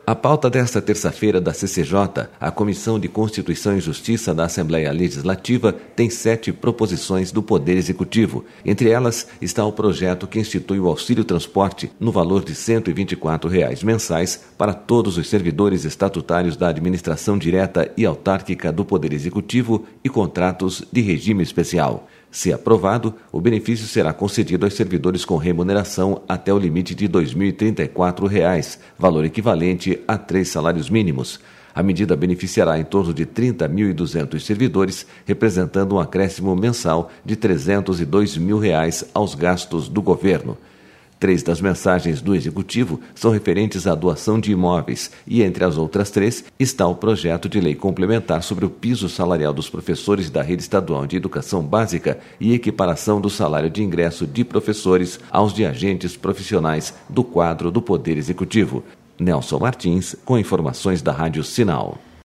A pauta desta terça-feira da CCJ, a Comissão de Constituição e Justiça da Assembleia Legislativa, tem 7 proposições do Poder Executivo. Entre elas está o projeto que institui o auxílio transporte no valor de R$ 124 mensais para todos os servidores estatutários da administração direta e autárquica do Poder Executivo e contratos de regime especial. Se aprovado, o benefício será concedido aos servidores com remuneração até o limite de R$ 2.034, valor equivalente a 3 salários mínimos. A medida beneficiará em torno de 30.200 servidores, representando um acréscimo mensal de R$ 302 mil aos gastos do governo. 3 das mensagens do Executivo são referentes à doação de imóveis e, entre as outras 3, está o projeto de lei complementar sobre o piso salarial dos professores da rede estadual de educação básica e equiparação do salário de ingresso de professores aos de agentes profissionais do quadro do Poder Executivo. Nelson Martins, com informações da Rádio Sinal.